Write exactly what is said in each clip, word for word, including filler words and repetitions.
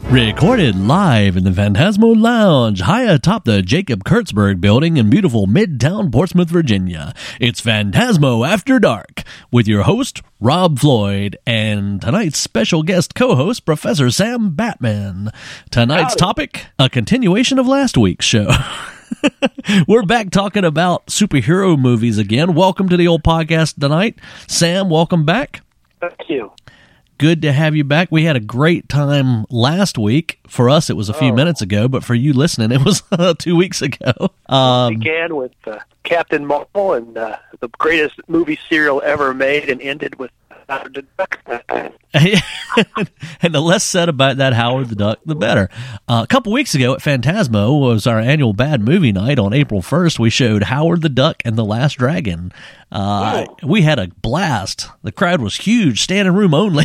Recorded live in the Phantasmo Lounge, high atop the Jacob Kurtzberg building in beautiful Midtown Portsmouth, Virginia. It's Phantasmo After Dark, with your host, Rob Floyd, and tonight's special guest co-host, Professor Sam Batman. Tonight's Howdy. topic, a continuation of last week's show. We're back talking about superhero movies again. Welcome to the old podcast tonight. Sam, welcome back. Thank you. Good to have you back. We had a great time last week. For us, it was a few Oh. minutes ago, but for you listening, it was uh, two weeks ago. Um, Began with uh, Captain Marvel and uh, the greatest movie serial ever made, and ended with Howard the Duck. and the less said about that Howard the Duck, the better. Uh, a couple weeks ago at Phantasmo was our annual Bad Movie Night on April first. We showed Howard the Duck and the Last Dragon. Uh, we had a blast. The crowd was huge, standing room only.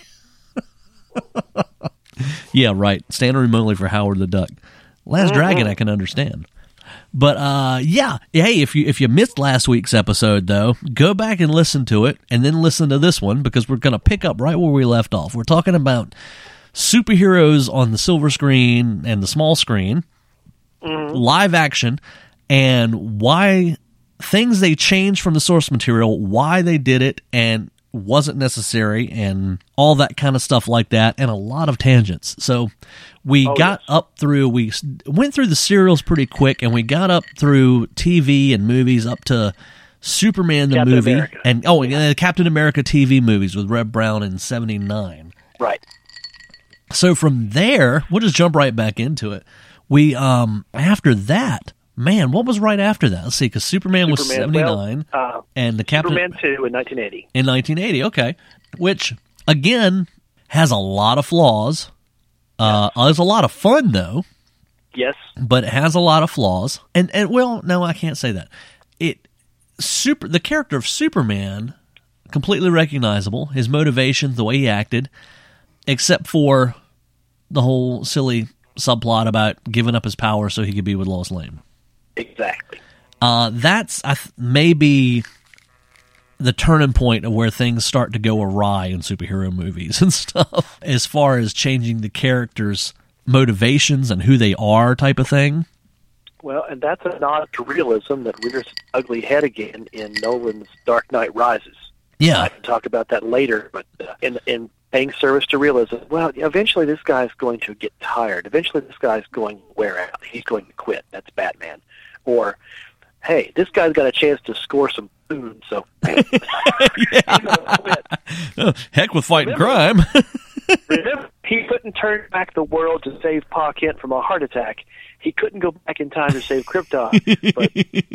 Yeah, right. Standing room only for Howard the Duck. Last Mm-hmm. Dragon, I can understand. But uh, yeah, hey, if you if you missed last week's episode, though, go back and listen to it, and then listen to this one, because we're going to pick up right where we left off. We're talking about superheroes on the silver screen and the small screen, Mm-hmm. live action, and why things they changed from the source material, why they did it, and wasn't necessary, and all that kind of stuff like that, and a lot of tangents. So we Oh, got yes. up through, we s- went through the serials pretty quick, and we got up through T V and movies up to Superman the Captain movie, America. and oh, and the Captain America T V movies with Red Brown in seventy-nine. Right. So from there, we'll just jump right back into it. We, um, after that, man, what was right after that? Let's see, because Superman, was Superman, seventy-nine, well, uh, and the Captain Superman two in nineteen eighty. in nineteen eighty, okay, which, again, has a lot of flaws. Uh, there's a lot of fun, though, Yes. but it has a lot of flaws. And, and well, no, I can't say that. It super the character of Superman, completely recognizable, his motivations, the way he acted, except for the whole silly subplot about giving up his power so he could be with Lois Lane. Exactly. Uh, that's I th- maybe the turning point of where things start to go awry in superhero movies and stuff, as far as changing the characters' motivations and who they are, type of thing. Well, and that's a nod to realism that rears its ugly head again in Nolan's Dark Knight Rises. Yeah, I can talk about that later, but uh, in in paying service to realism, well, eventually this guy's going to get tired. Eventually this guy's going to wear out. He's going to quit. That's Batman. Or, hey, this guy's got a chance to score some food, so he's going to quit. Oh, heck with fighting Remember- crime. Remember, he couldn't turn back the world to save Pa Kent from a heart attack. He couldn't go back in time to save Krypton. But,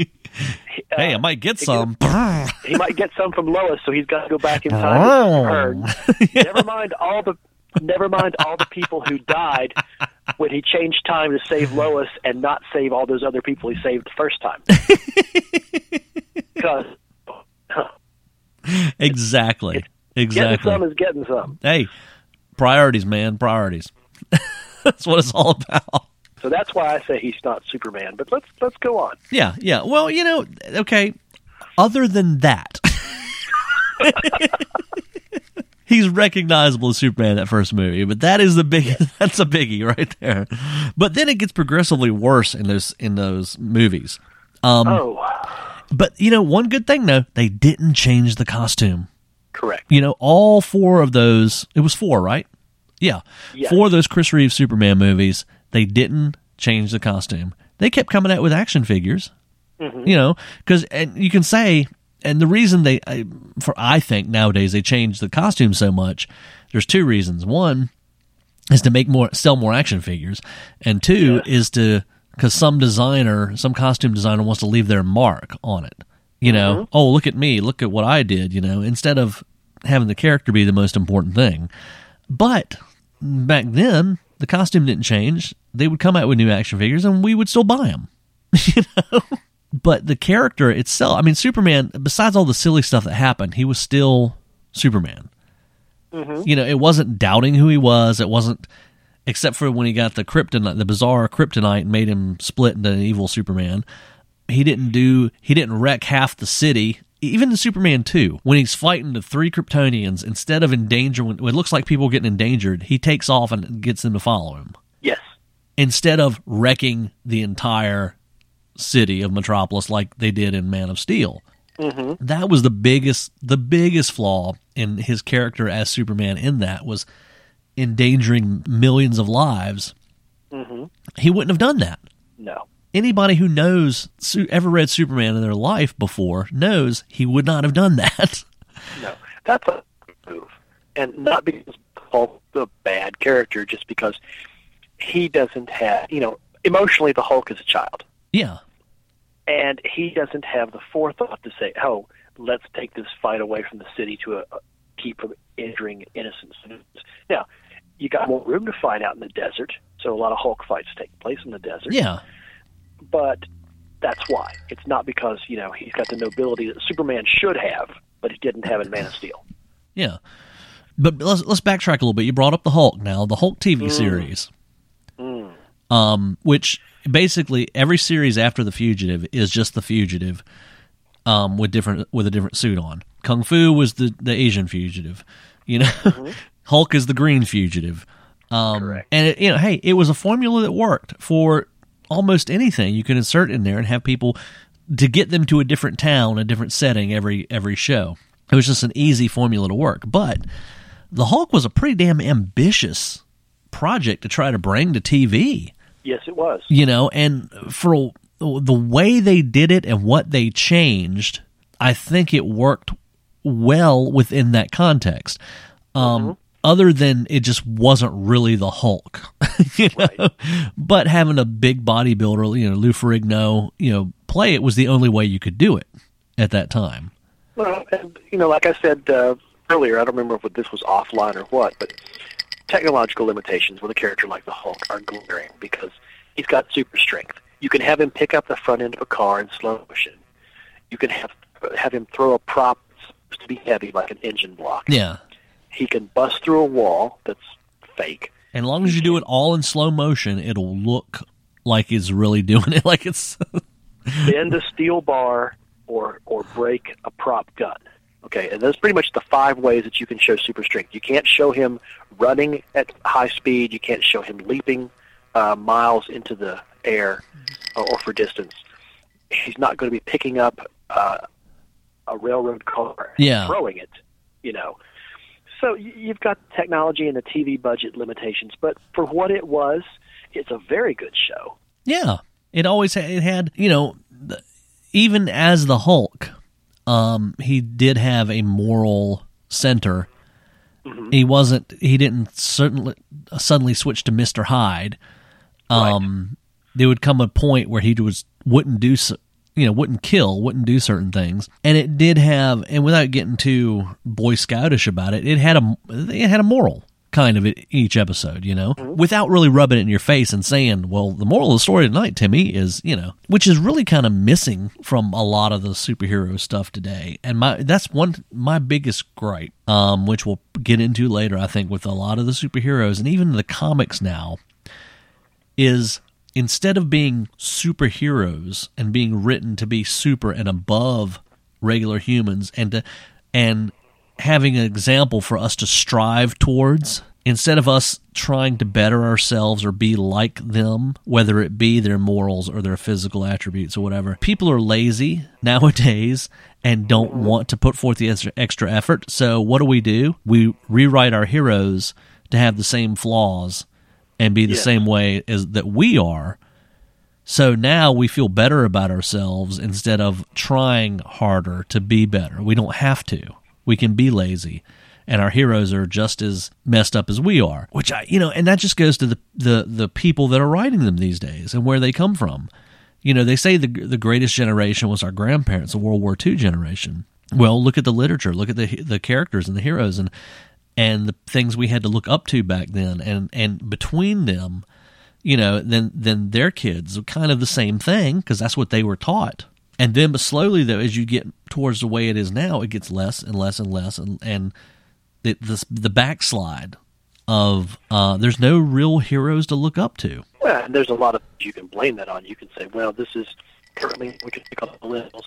uh, Hey, I might get he some. he might get some from Lois, so he's got to go back in time to save her. Never mind all the never mind all the people who died when he changed time to save Lois and not save all those other people he saved the first time. Because huh, Exactly. getting Exactly. some is getting some. Hey, priorities, man. Priorities. That's what it's all about. So that's why I say he's not Superman. But let's let's go on. Yeah, yeah. Well, you know, okay, other than that, he's recognizable as Superman in that first movie, but that is the big that's a biggie right there. But then it ggets progressively worse in those in those movies. Um Oh, but you know, one good thing though, they didn't change the costume. correct. You know, all four of those, it was four, right? Yeah. Yes. Four of those Chris Reeves Superman movies, they didn't change the costume. They kept coming out with action figures. Mm-hmm. You know, because and you can say, and the reason they, I, for I think nowadays they change the costume so much, there's two reasons. One is to make more, sell more action figures, and two Yes. is to, because some designer, some costume designer wants to leave their mark on it. You know, Mm-hmm. oh, look at me, look at what I did, you know, instead of having the character be the most important thing. But back then, the costume didn't change. They would come out with new action figures, and we would still buy them. You know? But the character itself, I mean, Superman, besides all the silly stuff that happened, he was still Superman. Mm-hmm. You know, it wasn't doubting who he was. It wasn't, except for when he got the kryptonite, the bizarre kryptonite, and made him split into an evil Superman. He didn't do, he didn't wreck half the city even in Superman two, when he's fighting the three Kryptonians, instead of endangering, when it looks like people are getting endangered, he takes off and gets them to follow him. Yes. Instead of wrecking the entire city of Metropolis like they did in Man of Steel. Mm-hmm. That was the biggest, the biggest flaw in his character as Superman. In that was endangering millions of lives. Mm-hmm. He wouldn't have done that. No. Anybody who knows, ever read Superman in their life before, knows he would not have done that. No, that's a move. And not because Hulk's a bad character, just because he doesn't have, you know, emotionally the Hulk is a child. Yeah. And he doesn't have the forethought to say, oh, let's take this fight away from the city to a, a keep from injuring innocent citizens. Now, you got more room to fight out in the desert, so a lot of Hulk fights take place in the desert. Yeah. But that's why. It's not because, you know, he's got the nobility that Superman should have, but he didn't have in Man of Steel. Yeah. But let's let's backtrack a little bit. You brought up the Hulk now, the Hulk T V mm. series. Mm. Um, which basically every series after The Fugitive is just The Fugitive, um, with different with a different suit on. Kung Fu was the, the Asian fugitive, you know. Mm-hmm. Hulk is the green fugitive. Um, Correct. And it, you know, hey, it was a formula that worked for almost anything you can insert in there and have people to get them to a different town, a different setting every every show. It was just an easy formula to work. But the Hulk was a pretty damn ambitious project to try to bring to T V. Yes, it was. You know, and for the way they did it and what they changed, I think it worked well within that context. Um, mm-hmm. Other than it just wasn't really the Hulk, you know? Right. But having a big bodybuilder, you know, Lou Ferrigno, you know, play it was the only way you could do it at that time. Well, and, you know, like I said uh, earlier, I don't remember if this was offline or what, but technological limitations with a character like the Hulk are glaring because he's got super strength. You can have him pick up the front end of a car in slow motion. You can have have him throw a prop that's supposed to be heavy, like an engine block. Yeah. He can bust through a wall that's fake. And as long as you do it all in slow motion, it'll look like he's really doing it, like it's... Bend a steel bar or or break a prop gun. Okay, and that's pretty much the five ways that you can show super strength. You can't show him running at high speed. You can't show him leaping uh, miles into the air uh, or for distance. He's not going to be picking up uh, a railroad car and yeah. throwing it, you know. So you've got technology and the T V budget limitations, but for what it was, it's a very good show. Yeah, it always had, it had, you know, even as the Hulk, um, he did have a moral center. Mm-hmm. He wasn't, he didn't certainly suddenly switch to Mister Hyde. Um, right. There would come a point where he was wouldn't do so. You know, wouldn't kill, wouldn't do certain things, and it did have, and without getting too Boy Scoutish about it, it had a, it had a moral kind of each episode, you know, mm-hmm. without really rubbing it in your face and saying, well, the moral of the story tonight, Timmy, is, you know, which is really kind of missing from a lot of the superhero stuff today, and my that's one my biggest gripe, um, which we'll get into later, I think, with a lot of the superheroes and even the comics now, is. Instead of being superheroes and being written to be super and above regular humans and to, and having an example for us to strive towards, instead of us trying to better ourselves or be like them, whether it be their morals or their physical attributes or whatever, people are lazy nowadays and don't want to put forth the extra, extra effort. So what do we do? We rewrite our heroes to have the same flaws and be the yes. same way as that we are. So now we feel better about ourselves instead of trying harder to be better. We don't have to. We can be lazy. And our heroes are just as messed up as we are. Which I, you know, and that just goes to the, the, the people that are writing them these days and where they come from. You know, they say the the greatest generation was our grandparents, the World War Two generation. Well, look at the literature, look at the the characters and the heroes and and the things we had to look up to back then, and, and between them, you know, then then their kids are kind of the same thing because that's what they were taught. And then, but slowly though, as you get towards the way it is now, it gets less and less and less, and and the the, the backslide of uh, there's no real heroes to look up to. Well, and there's a lot of you can blame that on. You can say, well, this is currently we can pick up the millennials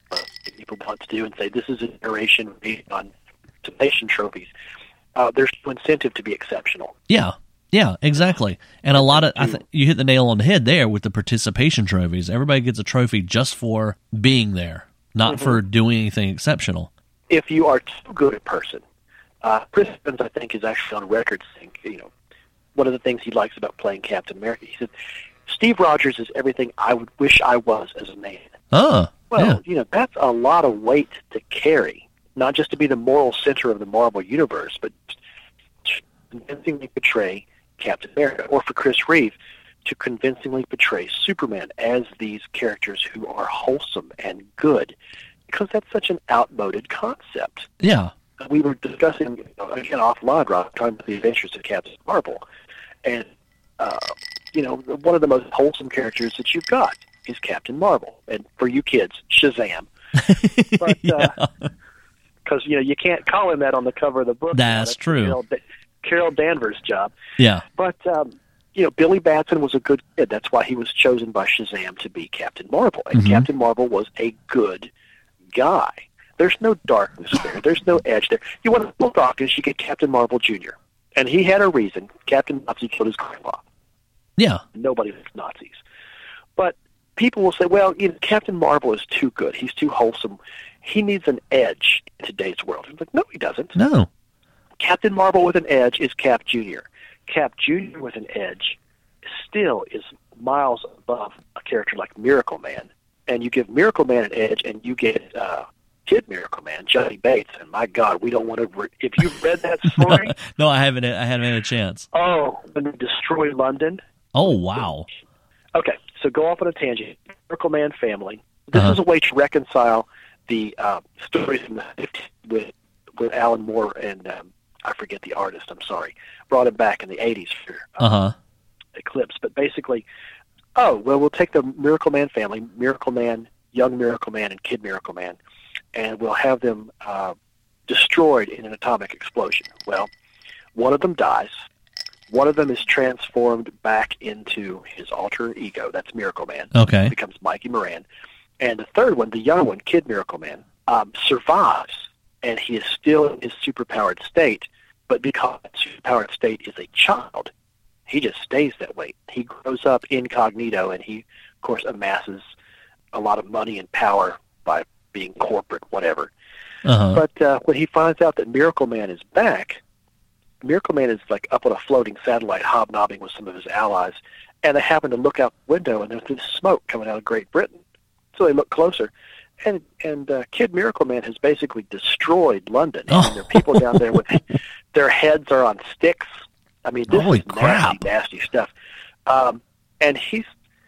uh, people want to do and say this is a generation based on participation trophies. Uh, there's no incentive to be exceptional. Yeah, yeah, exactly. And a lot of I th- you hit the nail on the head there with the participation trophies. Everybody gets a trophy just for being there, not mm-hmm. for doing anything exceptional. If you are too good a person, uh, Chris Evans, I think, is actually on record saying, you know, one of the things he likes about playing Captain America, he said, Steve Rogers is everything I would wish I was as a man. Oh, well, yeah. you know, that's a lot of weight to carry. Not just to be the moral center of the Marvel Universe, but to convincingly portray Captain America, or for Chris Reeve, to convincingly portray Superman as these characters who are wholesome and good, because that's such an outmoded concept. Yeah. We were discussing, again, offline, Rob, talking about the adventures of Captain Marvel, and, uh, you know, one of the most wholesome characters that you've got is Captain Marvel. And for you kids, Shazam. But, yeah. uh, because, you know, you can't call him that on the cover of the book. That's, That's true. Carol, Carol Danvers' job. Yeah. But, um, you know, Billy Batson was a good kid. That's why he was chosen by Shazam to be Captain Marvel. And mm-hmm. Captain Marvel was a good guy. There's no darkness there. There's no edge there. You want to pull darkness, you get Captain Marvel Junior And he had a reason. Captain Nazi killed his grandpa. Yeah. Nobody likes Nazis. But people will say, well, you know, Captain Marvel is too good. He's too wholesome. He needs an edge in today's world. It's like, no, he doesn't. No. Captain Marvel with an edge is Cap Junior Cap Junior with an edge still is miles above a character like Miracle Man. And you give Miracle Man an edge, and you get uh, Kid Miracle Man, Johnny Bates. And my God, we don't want to. Re- if you've read that story, no, I haven't. I haven't had a chance. Oh, when they destroy London. Oh, wow. Okay, so go off on a tangent. Miracle Man family. This uh-huh. is a way to reconcile the uh, stories from the fifties with with Alan Moore and um, I forget the artist. I'm sorry. Brought him back in the eighties for um, uh-huh. Eclipse. But basically, oh well, we'll take the Miracle Man family, Miracle Man, Young Miracle Man, and Kid Miracle Man, and we'll have them uh, destroyed in an atomic explosion. Well, one of them dies. One of them is transformed back into his alter ego. That's Miracle Man. Okay. He becomes Mikey Moran. And the third one, the young one, Kid Miracle Man, um, survives, and he is still in his superpowered state, but because that superpowered state is a child, he just stays that way. He grows up incognito, and he, of course, amasses a lot of money and power by being corporate, whatever. Uh-huh. But uh, when he finds out that Miracle Man is back, Miracle Man is like up on a floating satellite hobnobbing with some of his allies, and they happen to look out the window, and there's this smoke coming out of Great Britain. So they look closer, and and uh, Kid Miracle Man has basically destroyed London. Oh. And there are people down there with their heads are on sticks. I mean, this Holy is crap. nasty, nasty stuff. Um, and he's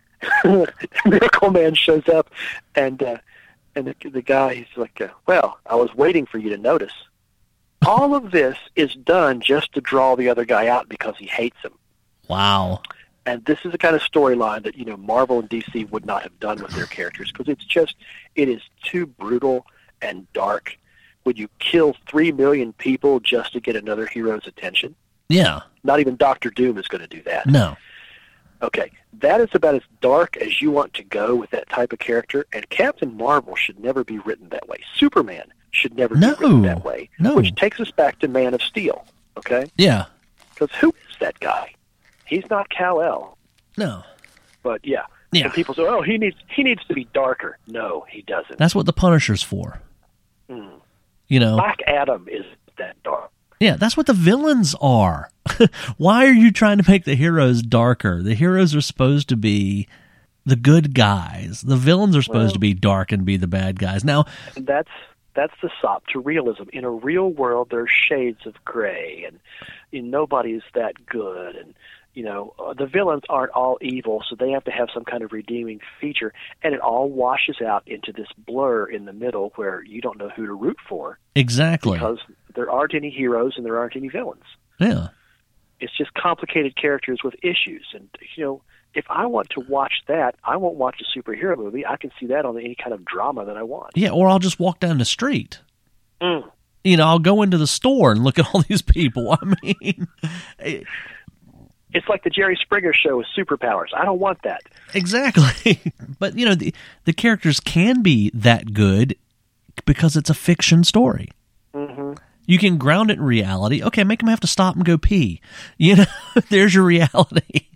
Miracle Man shows up, and uh, and the, the guy he's like, uh, "Well, I was waiting for you to notice." All of this is done just to draw the other guy out because he hates him. Wow. And this is the kind of storyline that, you know, Marvel and D C would not have done with their characters, because it's just, it is too brutal and dark. Would you kill three million people just to get another hero's attention? Yeah. Not even Doctor Doom is going to do that. No. Okay, that is about as dark as you want to go with that type of character, and Captain Marvel should never be written that way. Superman should never no. be written that way, no. which takes us back to Man of Steel, okay? Yeah. Because who is that guy? He's not Kal-El. No. But, yeah. Yeah. And people say, oh, he needs he needs to be darker. No, he doesn't. That's what the Punisher's for. Mm. You know? Black Adam is that dark. Yeah, that's what the villains are. Why are you trying to make the heroes darker? The heroes are supposed to be the good guys. The villains are supposed well, to be dark and be the bad guys. Now, that's that's the sop to realism. In a real world, there's shades of gray, and you know, nobody's that good, and you know uh, the villains aren't all evil, so they have to have some kind of redeeming feature, and it all washes out into this blur in the middle where you don't know who to root for. Exactly. Because there aren't any heroes and there aren't any villains. Yeah. It's just complicated characters with issues. And, you know, if I want to watch that, I won't watch a superhero movie. I can see that on any kind of drama that I want. Yeah, or I'll just walk down the street. Mm. You know, I'll go into the store and look at all these people. I mean, it, It's like the Jerry Springer show with superpowers. I don't want that. Exactly. But, you know, the, the characters can be that good because it's a fiction story. Mm-hmm. You can ground it in reality. Okay, make them have to stop and go pee. You know, there's your reality.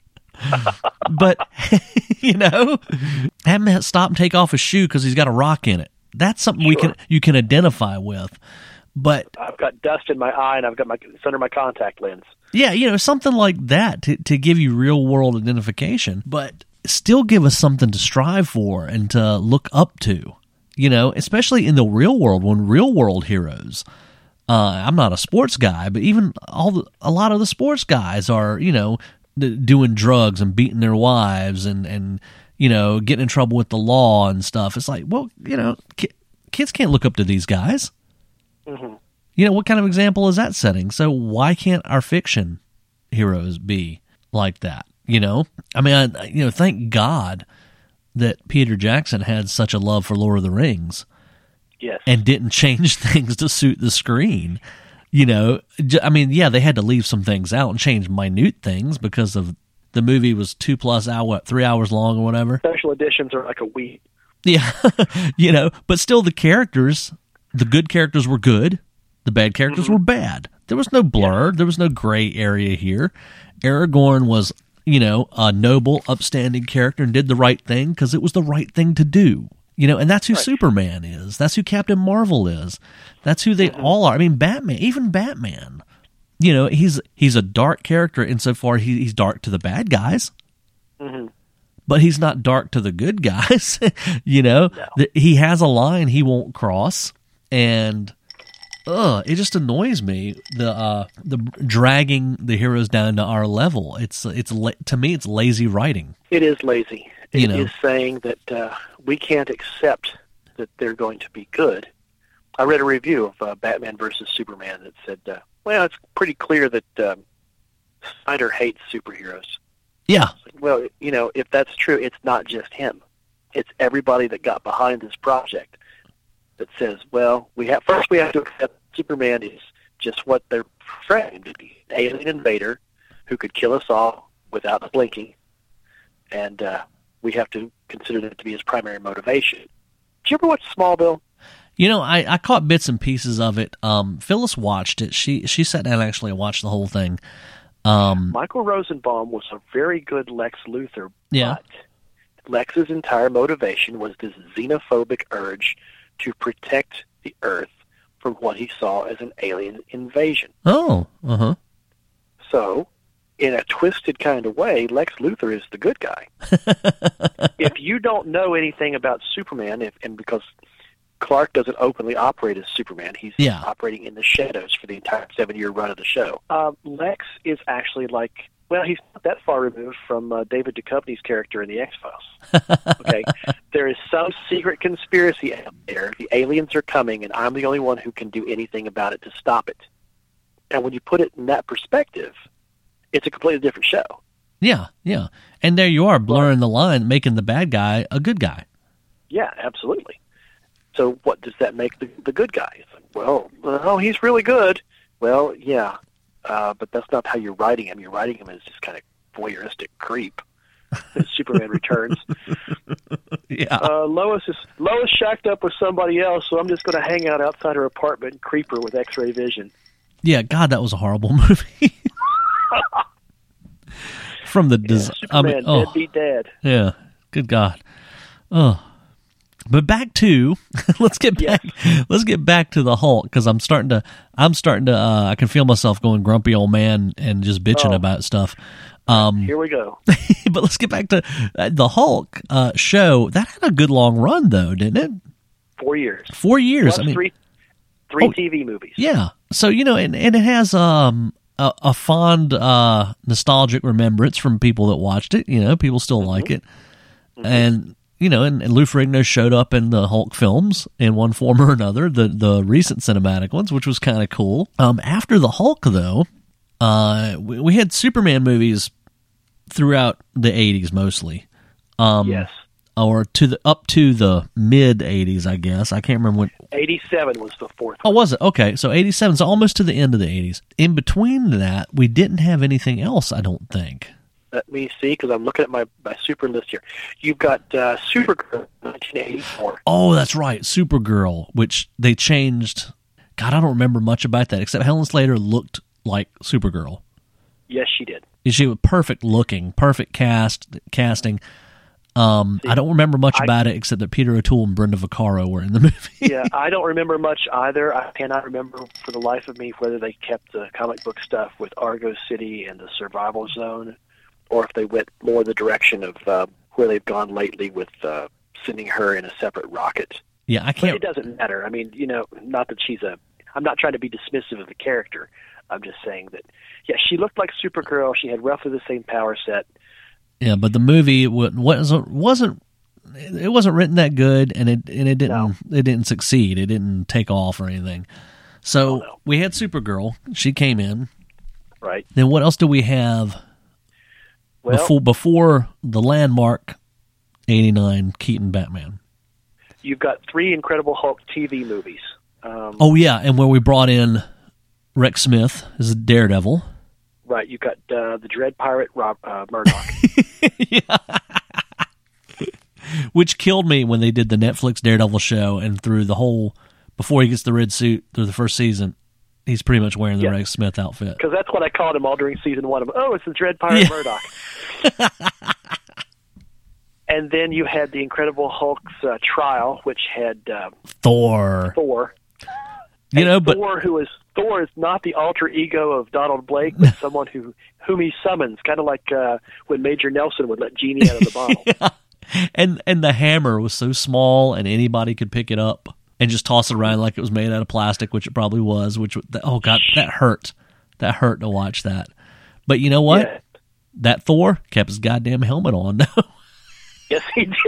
But, you know, have him stop and take off his shoe because he's got a rock in it. That's something sure. we can you can identify with. But I've got dust in my eye and I've got my it's under my contact lens. Yeah, you know, something like that to, to give you real world identification, but still give us something to strive for and to look up to. You know, especially in the real world when real world heroes. Uh, I'm not a sports guy, but even all the, a lot of the sports guys are, you know, d- doing drugs and beating their wives and, and, you know, getting in trouble with the law and stuff. It's like, well, you know, ki- kids can't look up to these guys. Mm-hmm. You know, what kind of example is that setting? So why can't our fiction heroes be like that? You know, I mean, I, you know, thank God that Peter Jackson had such a love for Lord of the Rings. Yes. And didn't change things to suit the screen. You know, I mean, yeah, they had to leave some things out and change minute things because of the movie was two plus hour, what, three hours long or whatever. Special editions are like a week. Yeah, you know, but still the characters, the good characters were good. The bad characters mm-hmm. were bad. There was no blur. Yeah. There was no gray area here. Aragorn was, you know, a noble, upstanding character and did the right thing because it was the right thing to do. You know, and that's who right. Superman is. That's who Captain Marvel is. That's who they mm-hmm. all are. I mean, Batman, even Batman. You know, he's he's a dark character insofar he, he's dark to the bad guys. Mm-hmm. But he's not dark to the good guys. You know, no. the, he has a line he won't cross. And ugh, it just annoys me, the uh, the dragging the heroes down to our level. It's, it's to me, it's lazy writing. It is lazy. It you know. is saying that uh, we can't accept that they're going to be good. I read a review of uh, Batman versus Superman that said, uh, well, it's pretty clear that um, Snyder hates superheroes. Yeah. Well, you know, if that's true, it's not just him. It's everybody that got behind this project that says, well, we have first we have to accept Superman is just what they're framed to be, an alien invader who could kill us all without blinking, and uh, we have to consider that to be his primary motivation. Did you ever watch Smallville? You know, I, I caught bits and pieces of it. Um, Phyllis watched it. She she sat down actually and watched the whole thing. Um, Michael Rosenbaum was a very good Lex Luthor, yeah. but Lex's entire motivation was this xenophobic urge to protect the Earth from what he saw as an alien invasion. Oh, uh-huh. So, in a twisted kind of way, Lex Luthor is the good guy. If you don't know anything about Superman, if, and because Clark doesn't openly operate as Superman, he's yeah. operating in the shadows for the entire seven-year run of the show. Uh, Lex is actually like, well, he's not that far removed from uh, David Duchovny's character in The X-Files. Okay, there is some secret conspiracy out there. The aliens are coming, and I'm the only one who can do anything about it to stop it. And when you put it in that perspective, it's a completely different show. Yeah, yeah. And there you are, blurring the line, making the bad guy a good guy. Yeah, absolutely. So what does that make the, the good guy? It's like, well, oh, he's really good. Well, yeah, uh, but that's not how you're writing him. You're writing him as just kind of voyeuristic creep. Superman Returns. Yeah. Uh, Lois is Lois shacked up with somebody else, so I'm just going to hang out outside her apartment and creep her with X-ray vision. Yeah, God, that was a horrible movie. From the design, yeah, Superman, I mean, oh, deadbeat dad. Yeah, good God. Oh, but back to let's get back. Yes. Let's get back to the Hulk because I'm starting to. I'm starting to. Uh, I can feel myself going grumpy old man and just bitching oh. about stuff. Um, Here we go. But let's get back to uh, the Hulk uh, show. That had a good long run, though, didn't it? Four years. Four years. Plus I mean, three, three oh, T V movies. Yeah. So you know, and, and it has um. A, a fond, uh, nostalgic remembrance from people that watched it. You know, people still mm-hmm. like it. Mm-hmm. And, you know, and, and Lou Ferrigno showed up in the Hulk films in one form or another, the the recent cinematic ones, which was kind of cool. Um, after the Hulk, though, uh, we, we had Superman movies throughout the eighties mostly. Um, yes. or to the up to the mid eighties, I guess. I can't remember when. eighty-seven was the fourth Oh, one. was it? Okay, so eighty-seven, so almost to the end of the eighties. In between that, we didn't have anything else, I don't think. Let me see, because I'm looking at my, my super list here. You've got uh, Supergirl, nineteen eighty-four. Oh, that's right, Supergirl, which they changed. God, I don't remember much about that, except Helen Slater looked like Supergirl. Yes, she did. She was perfect looking, perfect cast casting. Um, See, I don't remember much I, about it except that Peter O'Toole and Brenda Vaccaro were in the movie. Yeah, I don't remember much either. I cannot remember for the life of me whether they kept the comic book stuff with Argo City and the Survival Zone, or if they went more the direction of uh, where they've gone lately with uh, sending her in a separate rocket. Yeah, I But can't. it doesn't matter. I mean, you know, not that she's a... I'm not trying to be dismissive of the character. I'm just saying that, yeah, she looked like Supergirl. She had roughly the same power set. Yeah, but the movie wasn't wasn't it wasn't written that good, and it and it didn't No. it didn't succeed. It didn't take off or anything. So Oh, no. we had Supergirl. She came in. Right. Then what else do we have Well, before before the landmark eighty-nine Keaton Batman? you've got three Incredible Hulk T V movies. Um, Oh yeah, and where we brought in Rex Smith as a Daredevil. Right. You've got uh, the Dread Pirate Rob uh, Murdoch. Yeah. Which killed me when they did the Netflix Daredevil show, and through the whole, before he gets the red suit through the first season, he's pretty much wearing the Yeah. Rex Smith outfit. Because that's what I called him all during season one of, oh, it's the Dread Pirate Yeah. Murdoch. And then you had the Incredible Hulk's uh, trial, which had uh, Thor. Thor. You And know, but Thor, who is Thor, is not the alter ego of Donald Blake, but someone who whom he summons, kind of like uh, when Major Nelson would let Genie out of the bottle. yeah. and and the hammer was so small, and anybody could pick it up and just toss it around like it was made out of plastic, which it probably was. Which oh god, that hurt. That hurt to watch that. But you know what? Yeah. That Thor kept his goddamn helmet on. Yes, he did.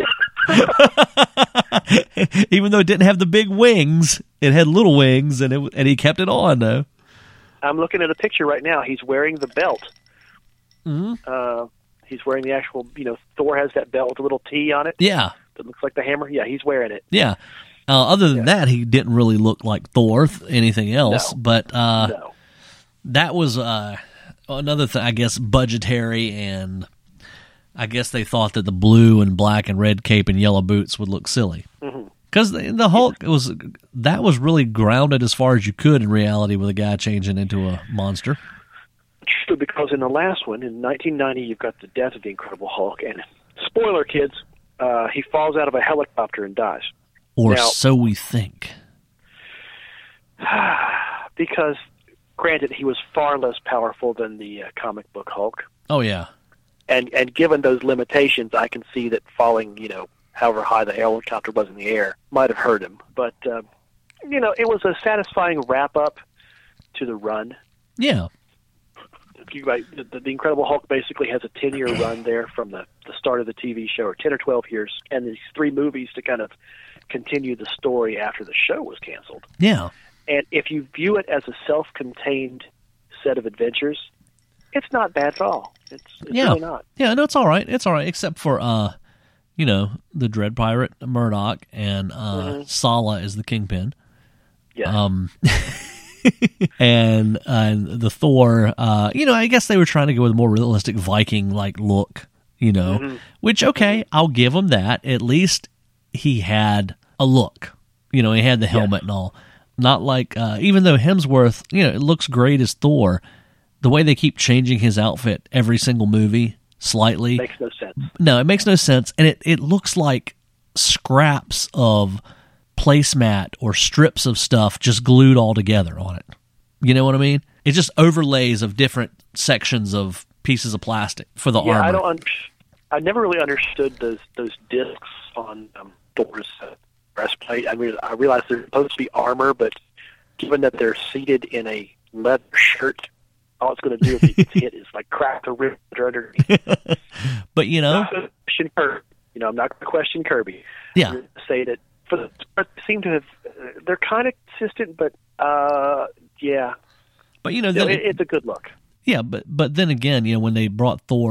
Even though it didn't have the big wings, it had little wings, and it and he kept it on though. I'm looking at a picture right now. He's wearing the belt. Mm-hmm. Uh, he's wearing the actual, you know, Thor has that belt with a little T on it Yeah, that looks like the hammer. Yeah, he's wearing it. yeah. Uh, other than Yeah. that, he didn't really look like Thor. th- Anything else? No. But uh, No. that was uh, another thing. I guess budgetary, and I guess they thought that the blue and black and red cape and yellow boots would look silly. Mhm. Because the, the Hulk was that was really grounded as far as you could in reality, with a guy changing into a monster. True, because in the last one, in nineteen ninety, you've got the death of the Incredible Hulk, and spoiler, kids, uh, he falls out of a helicopter and dies. Or Now- so we think. Because, granted, he was far less powerful than the uh, comic book Hulk, Oh yeah, and and given those limitations, I can see that falling, you know, however high the helicopter was in the air, might have hurt him. But uh, you know, it was a satisfying wrap up to the run. yeah, You, right, the, the Incredible Hulk basically has a ten-year run there from the, the start of the T V show, or ten or twelve years, and these three movies to kind of continue the story after the show was canceled. yeah. And if you view it as a self-contained set of adventures, it's not bad at all. It's, it's Yeah. really not. Yeah, no, it's all right. It's all right, except for uh, you know, the Dread Pirate Murdoch and uh, Mhm. Sala is the Kingpin. Yeah. Um, and uh, and the Thor. Uh, you know, I guess they were trying to go with a more realistic Viking like look. You know, Mhm. which okay, I'll give him that. At least he had a look. You know, he had the helmet and all. Not like uh, even though Hemsworth, you know, it looks great as Thor. The way they keep changing his outfit every single movie slightly. Makes no sense. No, it makes no sense, and it, it looks like scraps of placemat or strips of stuff just glued all together on it. You know what I mean? It's just overlays of different sections of pieces of plastic for the Yeah, armor. I don't. Un- I never really understood those those discs on um, Thor's uh, breastplate. I mean, I realize they're supposed to be armor, but given that they're seated in a leather shirt, all it's going to do if he gets hit is like crack the rib underneath. But you know, Not gonna question Kirby. You know, I'm not going to question Kirby. yeah, I'm gonna say that for the they seem to have. Uh, they're kind of consistent, but uh, yeah, but you know, it, then, it's a good look. yeah, but but then again, you know, when they brought Thor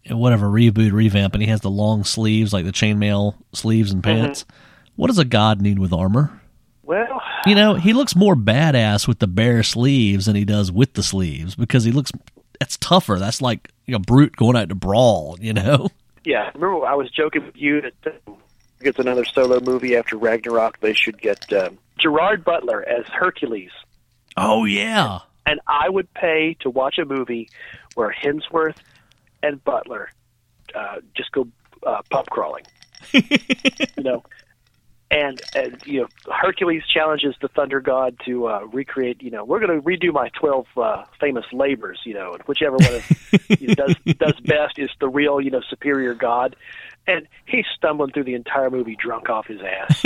whatever reboot, revamp, and he has the long sleeves, like the chainmail sleeves and pants. Mm-hmm. What does a god need with armor? Well, you know, he looks more badass with the bare sleeves than he does with the sleeves because he looks. That's tougher. That's like a brute going out to brawl. You know. Yeah, remember I was joking with you that uh, it's another solo movie after Ragnarok. They should get um, Gerard Butler as Hercules. Oh yeah. And I would pay to watch a movie where Hemsworth and Butler uh, just go uh, pub crawling. you know, and, and you know, Hercules challenges the thunder god to uh, recreate. You know, we're going to redo my twelve uh, famous labors. You know, and whichever one is, you know, does does best is the real, you know, superior god. And he's stumbling through the entire movie drunk off his ass.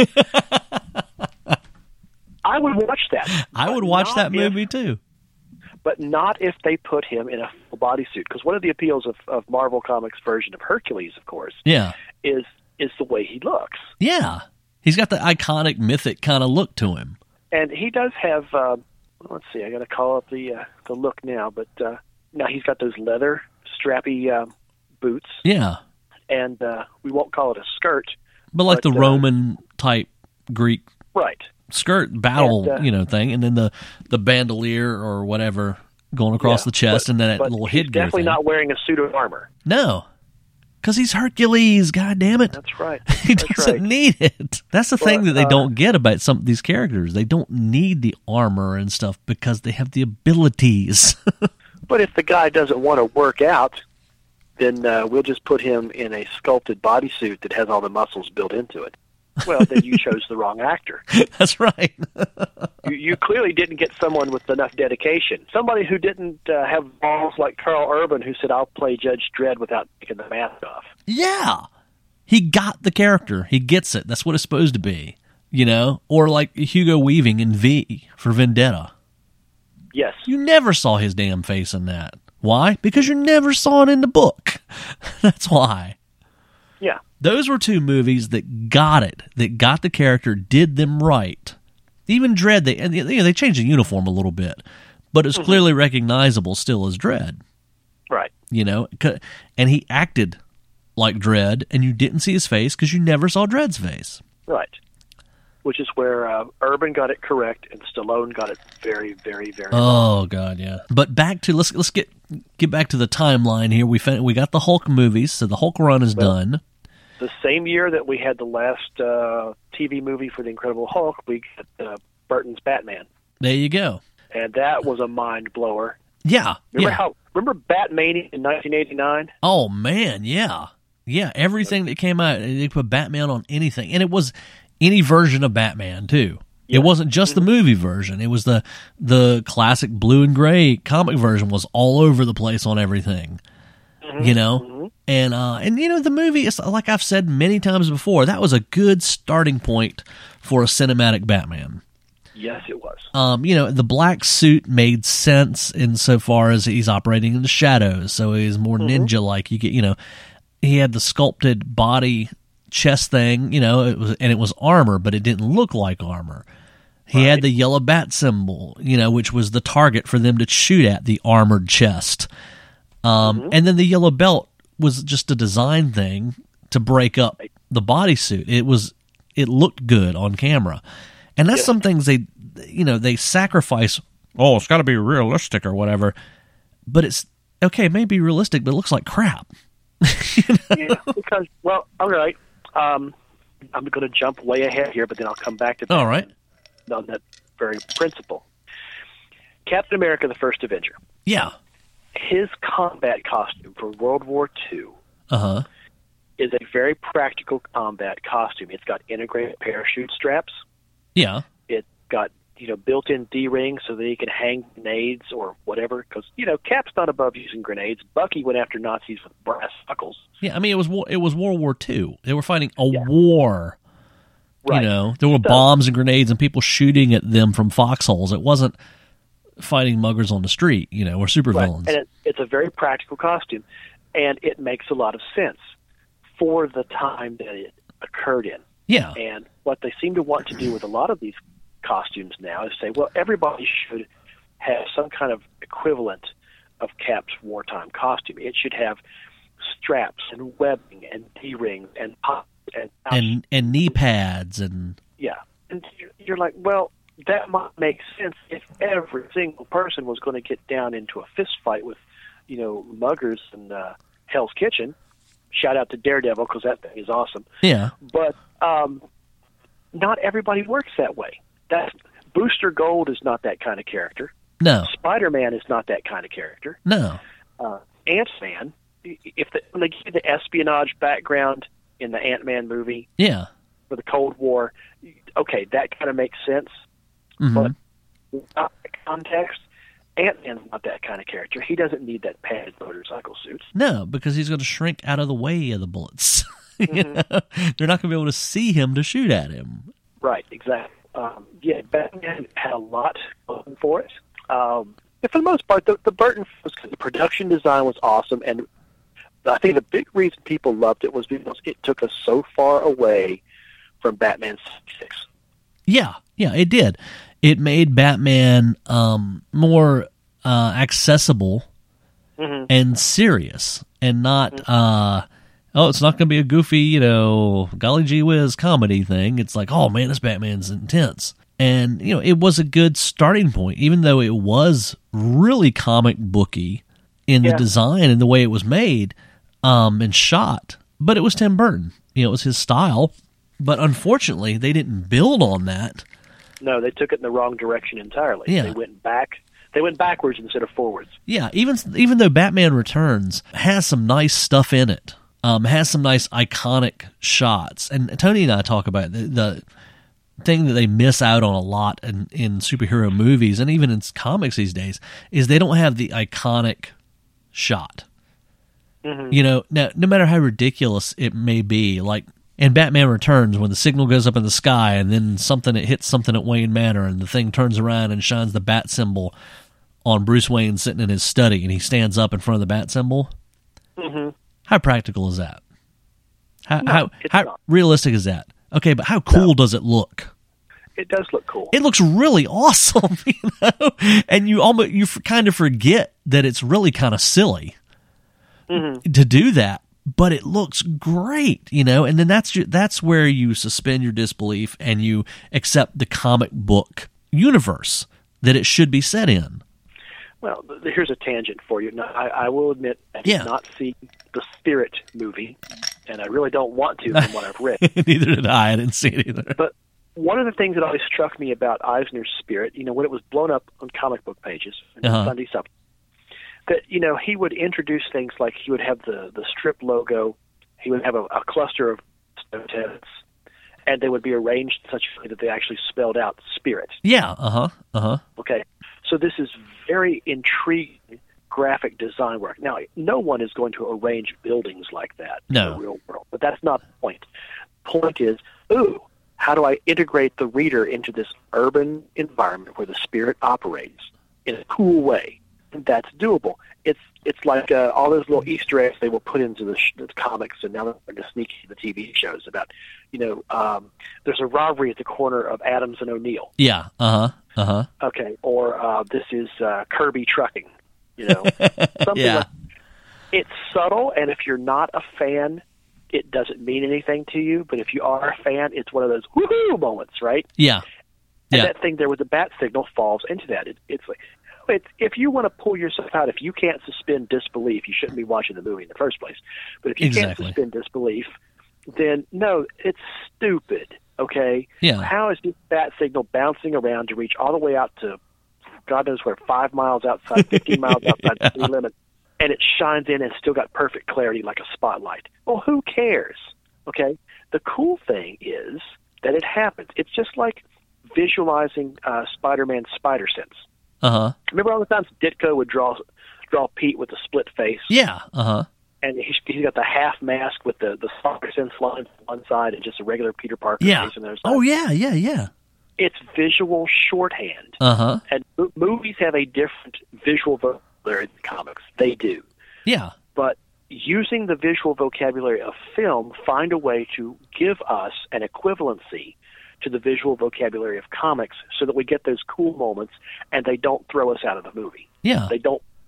I would watch that. I would watch that movie if, too. But not if they put him in a full bodysuit. Because one of the appeals of, of Marvel Comics' version of Hercules, of course, yeah, is is the way he looks. Yeah. He's got the iconic, mythic kind of look to him. And he does have, uh, let's see, I got to call up the uh, the look now. But uh, now he's got those leather, strappy uh, boots. Yeah. And uh, we won't call it a skirt. But like but, the uh, Roman type Greek. Right. Skirt battle, and, uh, you know, thing, and then the, the bandolier or whatever going across yeah, the chest, but, and then that but little he's headgear definitely thing. not wearing a suit of armor. No, because he's Hercules. God damn it! That's right. he That's doesn't right. need it. That's the But, thing that they uh, don't get about some of these characters. They don't need the armor and stuff because they have the abilities. But if the guy doesn't want to work out, then uh, we'll just put him in a sculpted bodysuit that has all the muscles built into it. Well, then you chose the wrong actor. That's right. you, you clearly didn't get someone with enough dedication. Somebody who didn't uh, have balls like Carl Urban, who said, I'll play Judge Dredd without taking the mask off. Yeah. He got the character. He gets it. That's what it's supposed to be. You know? Or like Hugo Weaving in V for Vendetta. Yes. You never saw his damn face in that. Why? Because you never saw it in the book. That's why. Yeah. Those were two movies that got it, that got the character, did them right. Even Dredd, they and, you know, they changed the uniform a little bit, but it's mm-hmm. clearly recognizable still as Dredd. Right. You know, and he acted like Dredd, and you didn't see his face because you never saw Dredd's face. Right. Which is where uh, Urban got it correct and Stallone got it very, very, very oh wrong. God, yeah. But back to let's let's get get back to the timeline here. We fin- we got the Hulk movies, so the Hulk run is well, done. The same year that we had the last uh, T V movie for the Incredible Hulk, we got uh, Burton's Batman. There you go. And that was a mind blower. Yeah. Remember yeah. how? Remember Batmania in nineteen eighty-nine? Oh man, yeah, yeah. Everything that came out, they put Batman on anything, and it was any version of Batman too. Yeah. It wasn't just mm-hmm. the movie version. It was the the classic blue and gray comic version was all over the place on everything. Mm-hmm. You know. Mm-hmm. And uh, and you know the movie is like I've said many times before. That was a good starting point for a cinematic Batman. Yes, it was. Um, you know the black suit made sense insofar as he's operating in the shadows, so he's more mm-hmm. ninja-like. You get, you know, he had the sculpted body chest thing, you know, it was and it was armor, but it didn't look like armor. He right. had the yellow bat symbol, you know, which was the target for them to shoot at, the armored chest. Um, mm-hmm. And then the yellow belt was just a design thing to break up the bodysuit. It was, it looked good on camera. And that's yeah. some things they, you know, they sacrifice, oh, it's got to be realistic or whatever. But it's, okay, it may be realistic, but it looks like crap. you know? Yeah, because, well, all right. Um, I'm going to jump way ahead here, but then I'll come back to that. All right. On that very principle. Captain America, the First Avenger. Yeah. His combat costume for World War Two uh-huh. is a very practical combat costume. It's got integrated parachute straps. Yeah. It's got, you know, built-in D-rings so that he can hang grenades or whatever. Because, you know, Cap's not above using grenades. Bucky went after Nazis with brass knuckles. Yeah, I mean, it was it was World War Two. They were fighting a yeah. war. Right. You know, there were so, bombs and grenades and people shooting at them from foxholes. It wasn't fighting muggers on the street, you know, or supervillains. Right. And it, it's a very practical costume, and it makes a lot of sense for the time that it occurred in. Yeah. And what they seem to want to do with a lot of these costumes now is say, well, everybody should have some kind of equivalent of Cap's wartime costume. It should have straps and webbing and D-rings and pop and and and knee pads and yeah, and you're like, well, that might make sense if every single person was going to get down into a fist fight with, you know, muggers and uh, Hell's Kitchen. Shout out to Daredevil because that thing is awesome. Yeah, but um, not everybody works that way. That Booster Gold is not that kind of character. No, Spider-Man is not that kind of character. No, uh, Ant-Man. If the, when they give you the espionage background in the Ant-Man movie, yeah, for the Cold War, okay, that kind of makes sense. mm-hmm. But without that context, Ant-Man's not that kind of character. He doesn't need that padded motorcycle suit. No, because he's going to shrink out of the way of the bullets. Mm-hmm. you know? They're not going to be able to see him to shoot at him. Right, exactly. Um, yeah, Batman had a lot going for it. Um, and for the most part, the, the Burton was good. The production design was awesome, and I think the big reason people loved it was because it took us so far away from Batman sixty-six. Yeah, yeah, it did. It made Batman um, more uh, accessible mm-hmm. and serious, and not, mm-hmm. uh, oh, it's not going to be a goofy, you know, golly gee whiz comedy thing. It's like, oh man, this Batman's intense. And, you know, it was a good starting point, even though it was really comic booky in the yeah. design and the way it was made um, and shot. But it was Tim Burton. You know, it was his style. But unfortunately, they didn't build on that. No, they took it in the wrong direction entirely. Yeah. They went back. They went backwards instead of forwards. Yeah, even even though Batman Returns has some nice stuff in it, um, has some nice iconic shots, and Tony and I talk about the, the thing that they miss out on a lot in, in superhero movies and even in comics these days is they don't have the iconic shot. Mm-hmm. You know, now no matter how ridiculous it may be, like in Batman Returns, when the signal goes up in the sky and then something it hits something at Wayne Manor and the thing turns around and shines the bat symbol on Bruce Wayne sitting in his study and he stands up in front of the bat symbol. Mm-hmm. How practical is that? How no, how, how not. realistic is that? Okay, but how cool no. does it look? It does look cool. It looks really awesome, you know, and you almost you kind of forget that it's really kind of silly mm-hmm. to do that. But it looks great, you know, and then that's your, that's where you suspend your disbelief and you accept the comic book universe that it should be set in. Well, here's a tangent for you. Now, I, I will admit I did yeah. not see the Spirit movie, and I really don't want to from what I've read. Neither did I. I didn't see it either. But one of the things that always struck me about Eisner's Spirit, you know, when it was blown up on comic book pages in uh-huh. Sunday Supplement, that, you know, he would introduce things like he would have the, the strip logo, he would have a, a cluster of tenants, and they would be arranged in such a way that they actually spelled out Spirit. Yeah, uh-huh, uh-huh. Okay, so this is very intriguing graphic design work. Now, no one is going to arrange buildings like that no. in the real world, but that's not the point. The point is, ooh, how do I integrate the reader into this urban environment where the Spirit operates in a cool way? That's doable. It's it's like uh, all those little Easter eggs they will put into the, sh- the comics, and now they're going to sneak into the T V shows about, you know, um, there's a robbery at the corner of Adams and O'Neill. Yeah, uh-huh, uh-huh. Okay, or uh, this is uh, Kirby Trucking, you know. Something yeah. like, it's subtle, and if you're not a fan, it doesn't mean anything to you, but if you are a fan, it's one of those woohoo moments, right? Yeah. And yeah. that thing there with the bat signal falls into that. It, it's like, It's, if you want to pull yourself out, if you can't suspend disbelief, you shouldn't be watching the movie in the first place. But if you exactly. can't suspend disbelief, then no, it's stupid, okay? Yeah. How is this bat signal bouncing around to reach all the way out to, God knows where, five miles outside, fifteen miles outside yeah. the city limit, and it shines in and still got perfect clarity like a spotlight? Well, who cares, okay? The cool thing is that it happens. It's just like visualizing uh, Spider-Man's spider sense. Uh-huh. Remember all the times Ditko would draw draw Pete with a split face? Yeah, uh-huh. And he's, he's got the half mask with the, the spider sense lines on one side and just a regular Peter Parker yeah. face on the other side. Oh, yeah, yeah, yeah. It's visual shorthand. Uh-huh. And mo- movies have a different visual vocabulary than comics. They do. Yeah. But using the visual vocabulary of film, find a way to give us an equivalency to the visual vocabulary of comics so that we get those cool moments and they don't throw us out of the movie. Yeah. They don't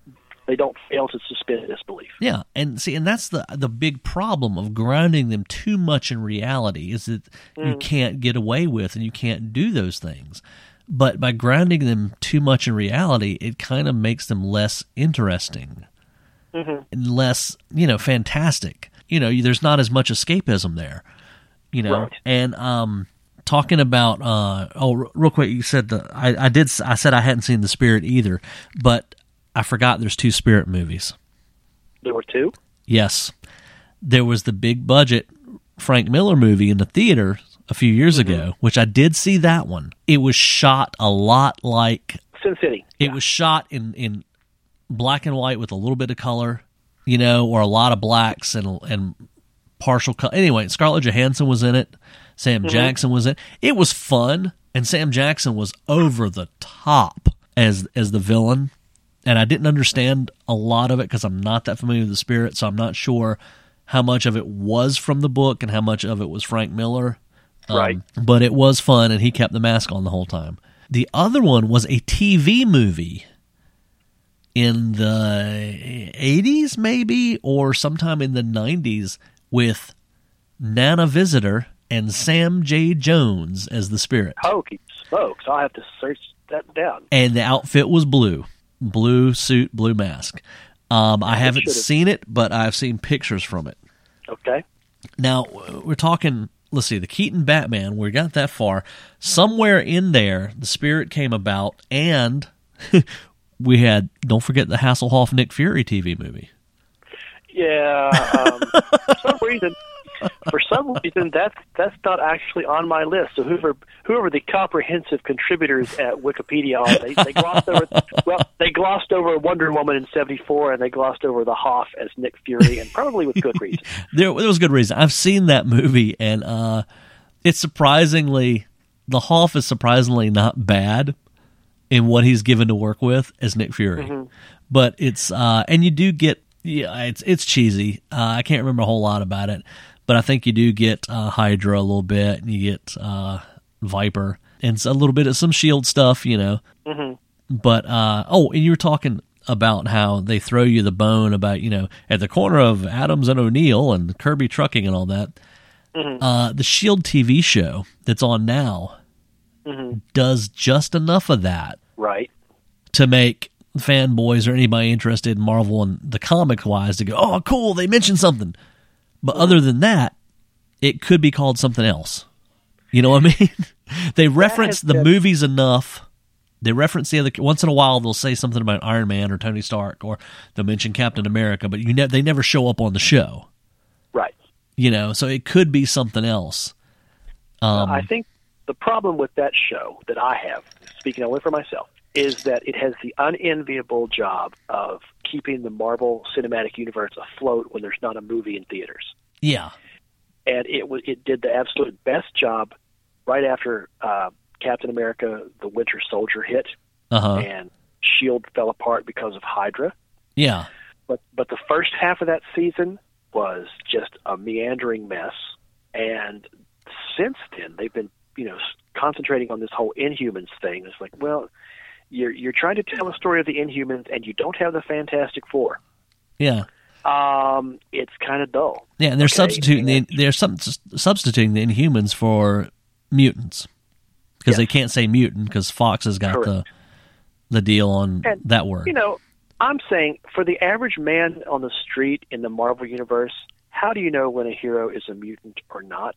they don't fail to suspend disbelief. Yeah, and see, and that's the the big problem of grounding them too much in reality is that mm. you can't get away with and you can't do those things. But by grounding them too much in reality, it kind of makes them less interesting mm-hmm. and less, you know, fantastic. You know, there's not as much escapism there, you know. Right. And um, talking about, uh, oh, real quick, you said the I, I did. I said I hadn't seen The Spirit either, but I forgot there's two Spirit movies. There were two? Yes. There was the big budget Frank Miller movie in the theater a few years mm-hmm. ago, which I did see that one. It was shot a lot like Sin City. It yeah. was shot in, in black and white with a little bit of color, you know, or a lot of blacks and and partial color. Anyway, Scarlett Johansson was in it. Sam mm-hmm. Jackson was in it. It was fun, and Sam Jackson was over the top as as the villain. And I didn't understand a lot of it because I'm not that familiar with The Spirit, so I'm not sure how much of it was from the book and how much of it was Frank Miller. Um, right. But it was fun, and he kept the mask on the whole time. The other one was a T V movie in the eighties, maybe, or sometime in the nineties with Nana Visitor and Sam J. Jones as the Spirit. Hokey smokes. I'll have to search that down. And the outfit was blue. Blue suit, blue mask. Um, I haven't should've. seen it, but I've seen pictures from it. Okay. Now, we're talking, let's see, the Keaton Batman, we got that far. Somewhere in there, the Spirit came about, and we had, don't forget the Hasselhoff Nick Fury T V movie. Yeah. Um, for some reason, for some reason, that's that's not actually on my list. So whoever whoever the comprehensive contributors at Wikipedia are, they, they glossed over well, they glossed over Wonder Woman in seventy-four, and they glossed over the Hoff as Nick Fury, and probably with good reason. there, there was good reason. I've seen that movie, and uh, it's surprisingly the Hoff is surprisingly not bad in what he's given to work with as Nick Fury, mm-hmm. but it's uh, and you do get yeah, it's it's cheesy. Uh, I can't remember a whole lot about it. But I think you do get uh, Hydra a little bit, and you get uh, Viper, and a little bit of some S H I E L D stuff, you know. Mm-hmm. But, uh, oh, and you were talking about how they throw you the bone about, you know, at the corner of Adams and O'Neill and Kirby Trucking and all that. Mm-hmm. Uh, the S H I E L D T V show that's on now mm-hmm. does just enough of that. Right. To make fanboys or anybody interested in Marvel and the comic-wise to go, oh, cool, they mentioned something. But other than that, it could be called something else. You know what I mean? They reference the movies enough. They reference the other. Once in a while, they'll say something about Iron Man or Tony Stark, or they'll mention Captain America, but you ne- they never show up on the show. Right. You know, so it could be something else. Um, I think the problem with that show that I have, speaking only for myself, is that it has the unenviable job of keeping the Marvel Cinematic Universe afloat when there's not a movie in theaters. Yeah. And it w- it did the absolute best job right after uh, Captain America, the Winter Soldier hit, uh-huh. and S H I E L D fell apart because of Hydra. Yeah. But but the first half of that season was just a meandering mess. And since then, they've been, you know, concentrating on this whole Inhumans thing. It's like, well, You're you're trying to tell a story of the Inhumans, and you don't have the Fantastic Four. Yeah, um, it's kind of dull. Yeah, and they're okay. substituting and, the, they're sub, substituting the Inhumans for mutants because yes. they can't say mutant because Fox has got Correct. the the deal on and, that word. You know, I'm saying for the average man on the street in the Marvel universe, how do you know when a hero is a mutant or not?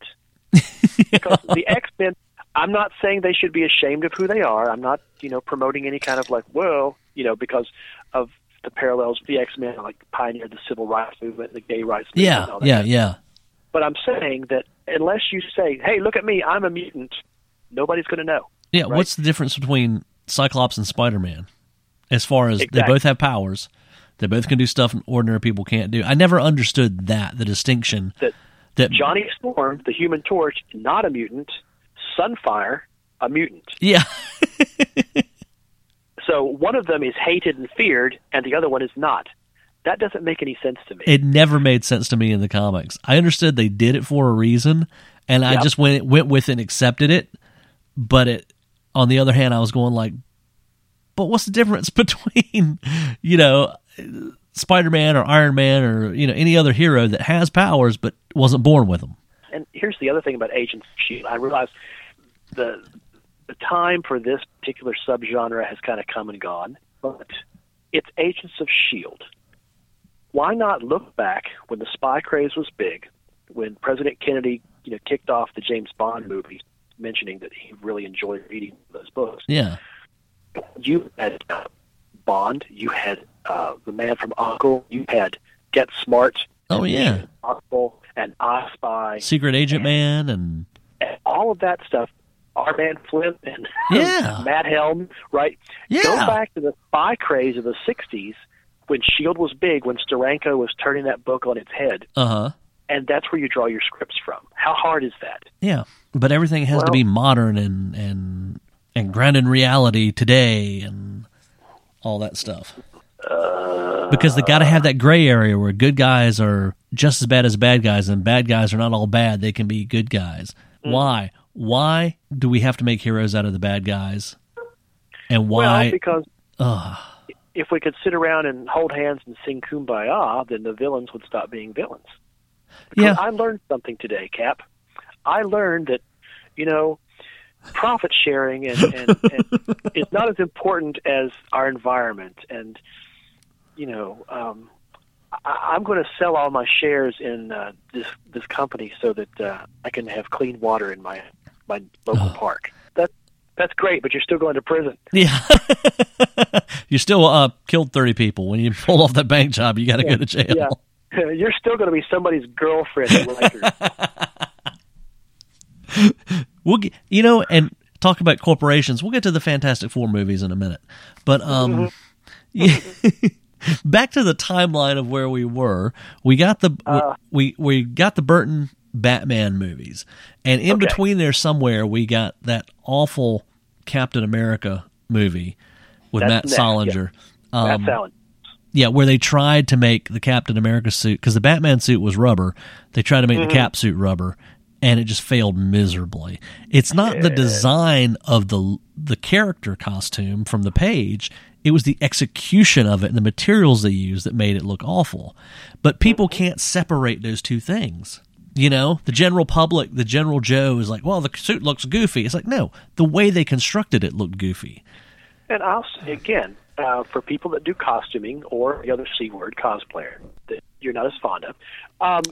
Because the X-Men. I'm not saying they should be ashamed of who they are. I'm not, you know, promoting any kind of like, well, you know, because of the parallels, the X-Men like pioneered the civil rights movement, the gay rights movement. Yeah, and all that yeah, kind of yeah. But I'm saying that unless you say, hey, look at me, I'm a mutant, nobody's going to know. Yeah, right? What's the difference between Cyclops and Spider-Man? As far as exactly. they both have powers, they both can do stuff ordinary people can't do. I never understood that, the distinction. That, that Johnny Storm, the Human Torch, not a mutant. Sunfire, a mutant. Yeah. So one of them is hated and feared, and the other one is not. That doesn't make any sense to me. It never made sense to me in the comics. I understood they did it for a reason, and I yep. just went went with it and accepted it. But it, on the other hand, I was going like, but what's the difference between, you know, Spider-Man or Iron Man or, you know, any other hero that has powers but wasn't born with them. And here's the other thing about Agents of S H I E L D. I realize the the time for this particular subgenre has kind of come and gone, but it's Agents of S H I E L D. Why not look back when the spy craze was big, when President Kennedy, you know, kicked off the James Bond movies, mentioning that he really enjoyed reading those books. Yeah. You had uh, Bond, you had uh, The Man from U N C L E, you had Get Smart. Oh, yeah. Possible, and I Spy. Secret Agent and, Man and... and all of that stuff. Our Man Flint and yeah. Matt Helm, right? Yeah. Go back to the spy craze of the sixties when S H I E L D was big, when Steranko was turning that book on its head. Uh-huh. And that's where you draw your scripts from. How hard is that? Yeah, but everything has well, to be modern and, and, and grounded in reality today and all that stuff. Uh, because they got to have that gray area where good guys are just as bad as bad guys and bad guys are not all bad. They can be good guys. Mm. Why? Why do we have to make heroes out of the bad guys? And why? Well, because uh, if we could sit around and hold hands and sing Kumbaya, then the villains would stop being villains. Because yeah. I learned something today, Cap. I learned that, you know, profit sharing and, and, and is not as important as our environment. And, you know, um, I, I'm going to sell all my shares in uh, this this company so that uh, I can have clean water in my my local oh. park. That that's great, but you're still going to prison. Yeah, you still uh, killed thirty people when you pulled off that bank job. You got to yeah. go to jail. Yeah. You're still going to be somebody's girlfriend at Rikers. We'll get, you know, and talk about corporations. We'll get to the Fantastic Four movies in a minute, but um, mm-hmm. yeah, back to the timeline of where we were. We got the uh, we we got the Burton Batman movies, and in okay. between there somewhere we got that awful Captain America movie with That's Matt next, Salinger. Yeah. Um, Matt Salinger. Yeah, where they tried to make the Captain America suit, because the Batman suit was rubber. They tried to make mm-hmm. the Cap suit rubber, and it just failed miserably. It's not yeah. the design of the the character costume from the page. It was the execution of it and the materials they used that made it look awful. But people mm-hmm. can't separate those two things. You know, the general public, the general Joe is like, well, the suit looks goofy. It's like, no, the way they constructed it looked goofy. And I'll say again, Uh, for people that do costuming or the other C word, cosplayer, that you're not as fond of. Um,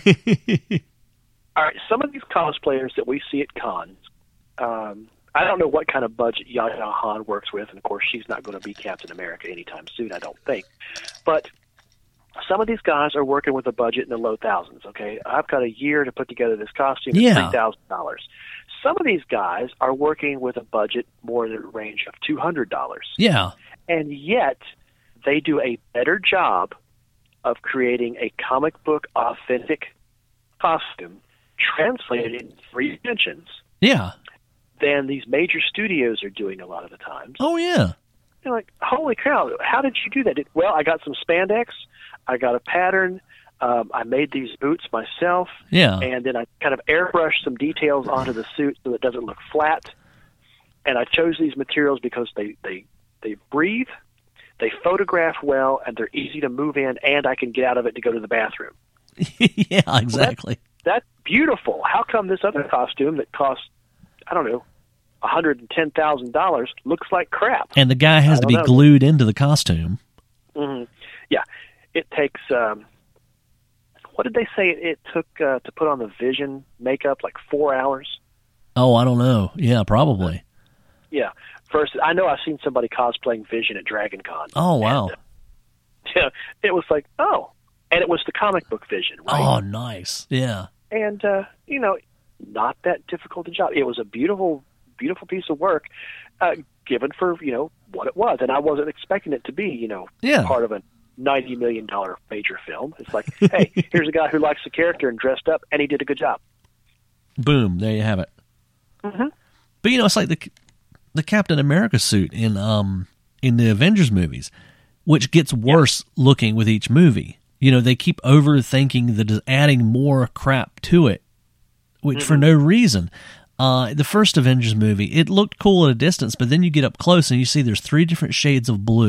all right, some of these cosplayers that we see at cons, um, I don't know what kind of budget Yaya Han works with, and of course she's not going to be Captain America anytime soon, I don't think. But some of these guys are working with a budget in the low thousands, okay? I've got a year to put together this costume at yeah. three thousand dollars. Some of these guys are working with a budget more in the range of two hundred dollars. Yeah. And yet, they do a better job of creating a comic book authentic costume translated in three dimensions. Yeah. Than these major studios are doing a lot of the times. Oh, yeah. You're like, holy cow, how did you do that? It, well, I got some spandex, I got a pattern, um, I made these boots myself, yeah, and then I kind of airbrushed some details onto the suit so it doesn't look flat. And I chose these materials because they, they They breathe, they photograph well, and they're easy to move in, and I can get out of it to go to the bathroom. Yeah, exactly. Well, that's, that's beautiful. How come this other costume that costs, I don't know, one hundred ten thousand dollars looks like crap? And the guy has to be know. glued into the costume. Mm-hmm. Yeah. It takes, um, what did they say it, it took uh, to put on the Vision makeup, like four hours? Oh, I don't know. Yeah, probably. Yeah. First, I know I've seen somebody cosplaying Vision at Dragon Con. Oh, wow. And, uh, yeah, it was like, oh. And it was the comic book Vision, right? Oh, nice. Yeah. And, uh, you know, not that difficult a job. It was a beautiful, beautiful piece of work, uh, given for, you know, what it was. And I wasn't expecting it to be, you know, yeah. part of a ninety million dollars major film. It's like, hey, here's a guy who likes the character and dressed up, and he did a good job. Boom. There you have it. Mm-hmm. But, you know, it's like the... the Captain America suit in um in the Avengers movies, which gets worse yep. looking with each movie. You know, they keep overthinking the adding more crap to it, which mm-hmm. for no reason. Uh, the first Avengers movie, it looked cool at a distance, but then you get up close and you see there's three different shades of blue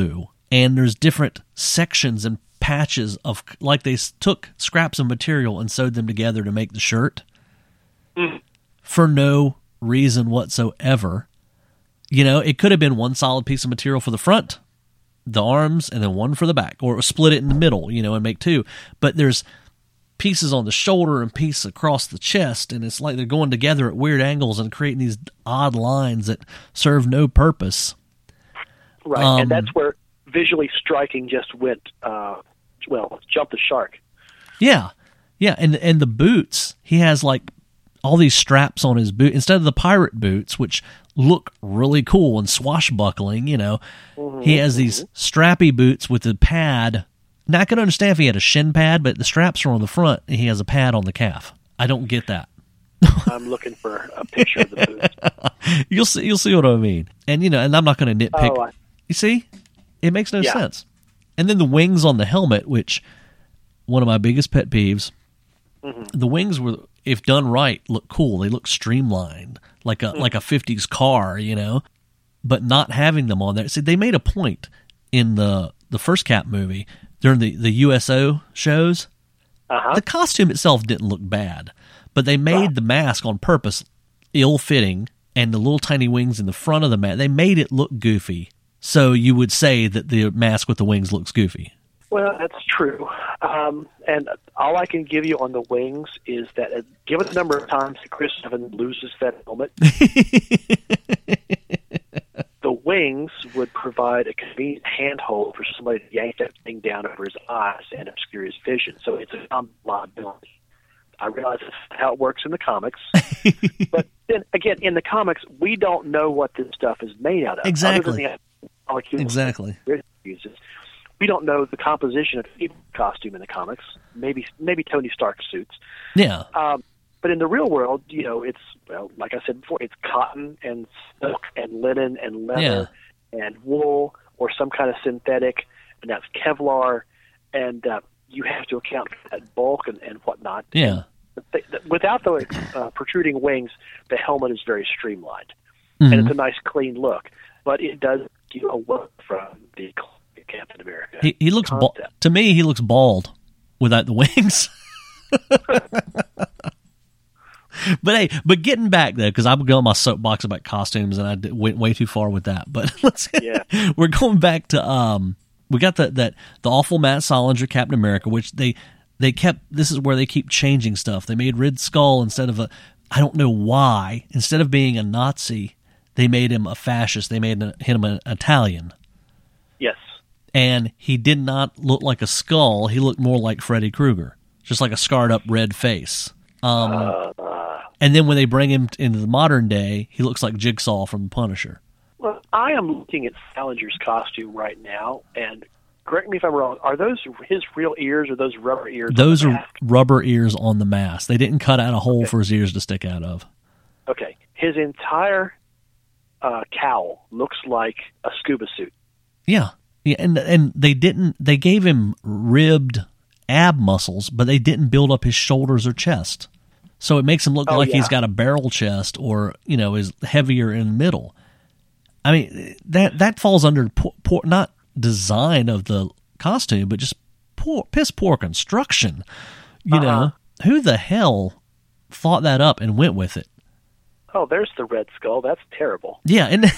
and there's different sections and patches of, like they took scraps of material and sewed them together to make the shirt mm. for no reason whatsoever. You know, it could have been one solid piece of material for the front, the arms, and then one for the back, or split it in the middle, you know, and make two. But there's pieces on the shoulder and pieces across the chest, and it's like they're going together at weird angles and creating these odd lines that serve no purpose. Right, um, and that's where visually striking just went, uh, well, jumped the shark. Yeah, yeah, and and the boots, he has like all these straps on his boot instead of the pirate boots, which look really cool and swashbuckling. You know, mm-hmm, he has these mm-hmm. strappy boots with the pad. Now I can understand if he had a shin pad, but the straps are on the front and he has a pad on the calf. I don't get that. I'm looking for a picture of the boots. You'll see. You'll see what I mean. And you know, and I'm not going to nitpick. Oh, I, you see, it makes no yeah. sense. And then the wings on the helmet, which one of my biggest pet peeves. Mm-hmm. The wings were, if done right, look cool. They look streamlined, like a mm-hmm. like a fifties car, you know. But not having them on there. See, they made a point in the the first Cap movie during the, the U S O shows. Uh-huh. The costume itself didn't look bad, but they made wow. the mask on purpose ill-fitting, and the little tiny wings in the front of the mask, they made it look goofy. So you would say that the mask with the wings looks goofy. Well, that's true. Um, and all I can give you on the wings is that uh, given the number of times that Chris Evans loses that helmet, the wings would provide a convenient handhold for somebody to yank that thing down over his eyes and obscure his vision. So it's a common liability. I realize that's how it works in the comics. But then, again, in the comics, we don't know what this stuff is made out of. Exactly. Other than the molecules exactly. it uses. We don't know the composition of the costume in the comics. Maybe maybe Tony Stark suits. Yeah. Um, but in the real world, you know, it's, well, like I said before, it's cotton and silk and linen and leather yeah. and wool or some kind of synthetic, and that's Kevlar, and uh, you have to account for that bulk and, and whatnot. Yeah. And th- without the uh, protruding wings, the helmet is very streamlined, mm-hmm. and it's a nice, clean look. But it does give away from the Captain America. He, he looks ba- to me. He looks bald without the wings. But hey, but getting back though, because I'm going on my soapbox about costumes, and I did, went way too far with that. But let's yeah, we're going back to um, we got the that the awful Matt Solinger Captain America, which they they kept. This is where they keep changing stuff. They made Red Skull instead of a, I don't know why, instead of being a Nazi, they made him a fascist. They made him an Italian. Yes. And he did not look like a skull. He looked more like Freddy Krueger, just like a scarred up red face. Um, uh, and then when they bring him into the modern day, he looks like Jigsaw from Punisher. Well, I am looking at Salinger's costume right now, and correct me if I'm wrong, are those his real ears or those rubber ears? Those on the are mask? rubber ears on the mask. They didn't cut out a hole okay. for his ears to stick out of. Okay. His entire uh, cowl looks like a scuba suit. Yeah. Yeah, and and they didn't. They gave him ribbed ab muscles, but they didn't build up his shoulders or chest. So it makes him look oh, like yeah. he's got a barrel chest, or you know, is heavier in the middle. I mean, that that falls under poor, poor, not design of the costume, but just poor, piss poor construction. You uh-huh. know, who the hell thought that up and went with it? Oh, there's the Red Skull. That's terrible. Yeah, and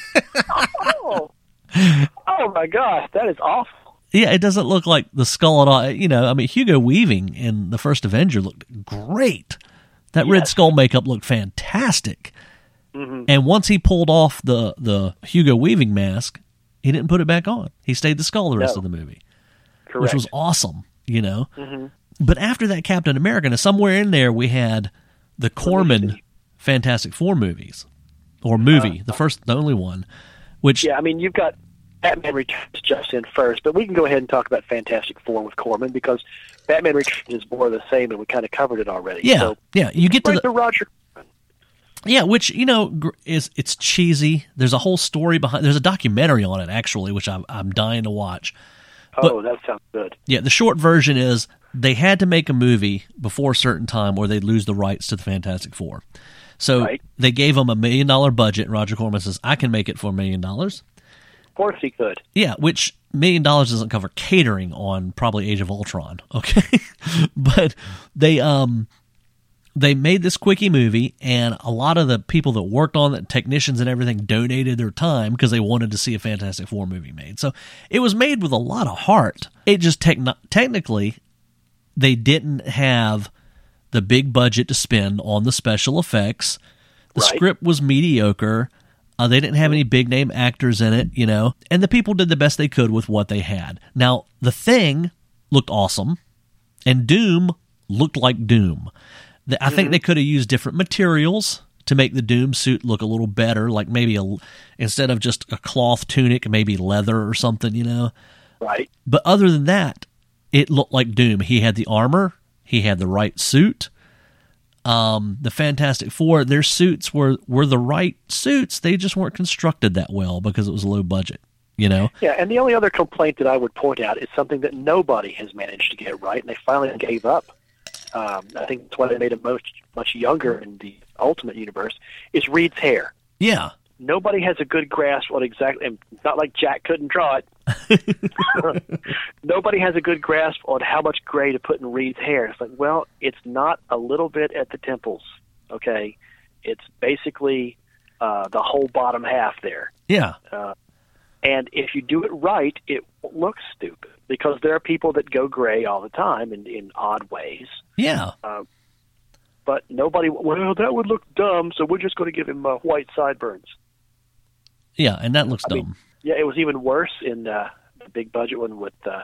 oh. Oh my gosh, that is awful. Yeah, it doesn't look like the skull at all. You know, I mean, Hugo Weaving in the first Avenger looked great. That yes. Red Skull makeup looked fantastic. Mm-hmm. And once he pulled off the, the Hugo Weaving mask, he didn't put it back on. He stayed the skull the rest no. of the movie. Correct. Which was awesome, you know. Mm-hmm. But after that Captain America, now somewhere in there we had the Corman Fantastic Four movies. Or movie, uh, the first, the only one. Which, yeah, I mean, you've got Batman Returns just in first, but we can go ahead and talk about Fantastic Four with Corman because Batman Returns is more of the same, and we kind of covered it already. Yeah, so, yeah. You get to the to Roger. Yeah, which you know is it's cheesy. There's a whole story behind. There's a documentary on it actually, which I'm I'm dying to watch. Oh, but, that sounds good. Yeah, the short version is they had to make a movie before a certain time, or they'd lose the rights to the Fantastic Four. So right. they gave them a million dollar budget, and Roger Corman says, I can make it for a million dollars. Of course he could. Yeah, which million dollars doesn't cover catering on probably Age of Ultron, okay? But they um they made this quickie movie, and a lot of the people that worked on it, technicians and everything, donated their time because they wanted to see a Fantastic Four movie made. So it was made with a lot of heart. It just techn- technically they didn't have the big budget to spend on the special effects. The Right. script was mediocre. Uh, they didn't have any big-name actors in it, you know, and the people did the best they could with what they had. Now, The Thing looked awesome, and Doom looked like Doom. The, I mm-hmm. think they could have used different materials to make the Doom suit look a little better, like maybe a, instead of just a cloth tunic, maybe leather or something, you know. Right. But other than that, it looked like Doom. He had the armor. He had the right suit. Um, the Fantastic Four, their suits were, were the right suits. They just weren't constructed that well because it was low budget, you know? Yeah, and the only other complaint that I would point out is something that nobody has managed to get right, and they finally gave up. Um, I think that's why they made him much, much younger in the Ultimate Universe, is Reed's hair. Yeah. Nobody has a good grasp on exactly, and it's not like Jack couldn't draw it. Nobody has a good grasp on how much gray to put in Reed's hair. It's like, well, it's not a little bit at the temples, okay? It's basically uh, the whole bottom half there. Yeah. Uh, and if you do it right, it looks stupid because there are people that go gray all the time in, in odd ways. Yeah. Uh, but nobody, well, that would look dumb, so we're just going to give him uh, white sideburns. Yeah, and that looks I dumb. mean, yeah, it was even worse in uh, the big budget one with uh,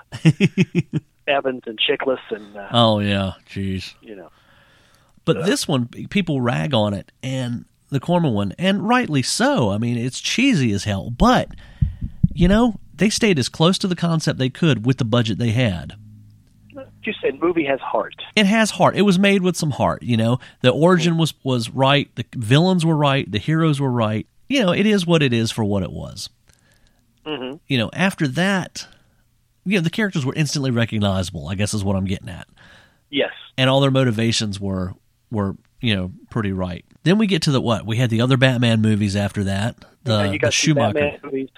Evans and Chiklis and uh, oh yeah, jeez. You know, but uh, this one, people rag on it, and the Corman one, and rightly so. I mean, it's cheesy as hell, but you know, they stayed as close to the concept they could with the budget they had. You said movie has heart. It has heart. It was made with some heart. You know, the origin was was right. The villains were right. The heroes were right. You know, it is what it is for what it was. Mm-hmm. You know, after that, you know, the characters were instantly recognizable, I guess is what I'm getting at. Yes. And all their motivations were, were you know, pretty right. Then we get to the what? We had the other Batman movies after that. The, yeah, you got the Schumacher. Batman movies.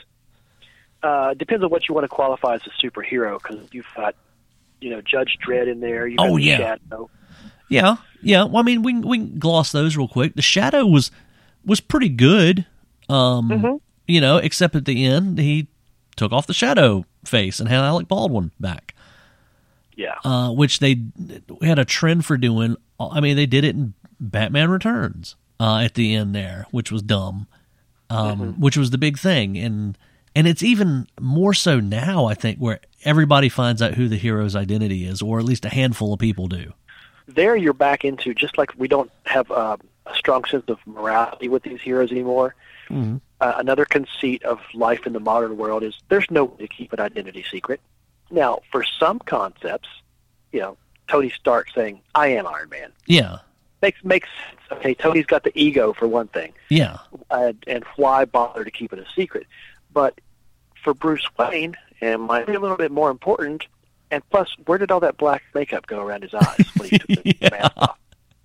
Uh, depends on what you want to qualify as a superhero, because you've got, you know, Judge Dredd in there. You've got oh, the yeah. Shadow. Yeah, yeah. Well, I mean, we, we can gloss those real quick. The Shadow was, was pretty good. Um, mm-hmm. You know, except at the end, he took off the Shadow face and had Alec Baldwin back. Yeah. Uh, which they had a trend for doing. I mean, they did it in Batman Returns uh, at the end there, which was dumb, um, mm-hmm. which was the big thing. And and it's even more so now, I think, where everybody finds out who the hero's identity is, or at least a handful of people do. There you're back into, just like we don't have uh, a strong sense of morality with these heroes anymore, Mm-hmm. Uh, another conceit of life in the modern world is there's no way to keep an identity secret. Now, for some concepts, you know, Tony Stark saying, I am Iron Man. Yeah. Makes makes sense. Okay, Tony's got the ego for one thing. Yeah. Uh, and why bother to keep it a secret? But for Bruce Wayne, it might be a little bit more important. And plus, where did all that black makeup go around his eyes when he took the yeah. mask off?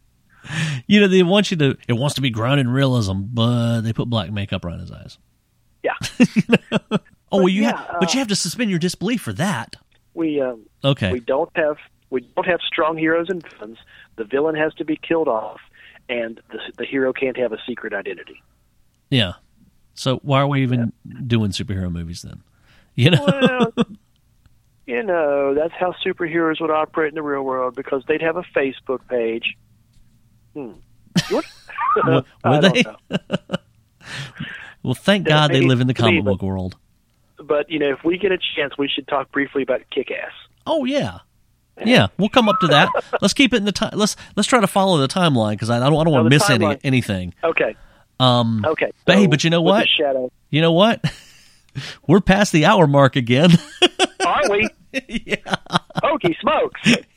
You know, they want you to, it wants to be grounded in realism, but they put black makeup around his eyes. Yeah. you know? Oh, well, you yeah, have, uh, but you have to suspend your disbelief for that. We um, Okay. we don't have we don't have strong heroes and villains. The villain has to be killed off, and the the hero can't have a secret identity. Yeah. So why are we even yeah. doing superhero movies then? You know. Well, you know, that's how superheroes would operate in the real world, because they'd have a Facebook page. Hmm. What? Would I they? don't know. Well, thank God they live in the comic book world. But, you know, if we get a chance, we should talk briefly about Kick-Ass. Oh, yeah. Yeah, we'll come up to that. Let's keep it in the time. Let's let's try to follow the timeline, because I, I don't, I don't want to miss any, anything. Okay. Um, okay. But so, hey, but you know what? Shadow. You know what? We're past the hour mark again. Are we? Yeah. Hokey smokes.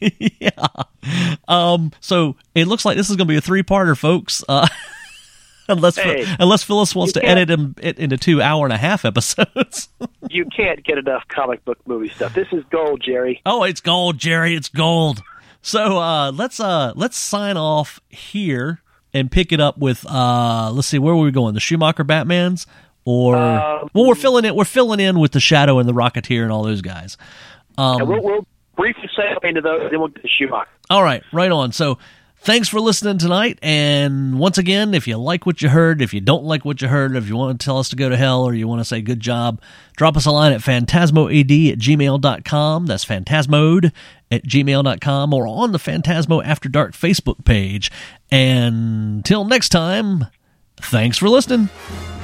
Yeah. Um. So it looks like this is going to be a three-parter, folks. Uh, unless hey, unless Phyllis wants to edit them it into two hour and a half episodes. You can't get enough comic book movie stuff. This is gold, Jerry. Oh, it's gold, Jerry. It's gold. So uh, let's uh let's sign off here and pick it up with uh let's see, where were we going? The Schumacher Batmans. Or Um, well, we're filling it. We're filling in with the Shadow and the Rocketeer and all those guys. Um, and we'll, we'll briefly segue into those, then we'll get to Schumacher. all right, right on. So, thanks for listening tonight. And once again, if you like what you heard, if you don't like what you heard, if you want to tell us to go to hell or you want to say good job, drop us a line at phantasmoad at gmail dot com. That's phantasmode at gmail dot com, or on the Phantasmo After Dark Facebook page. And until next time, thanks for listening.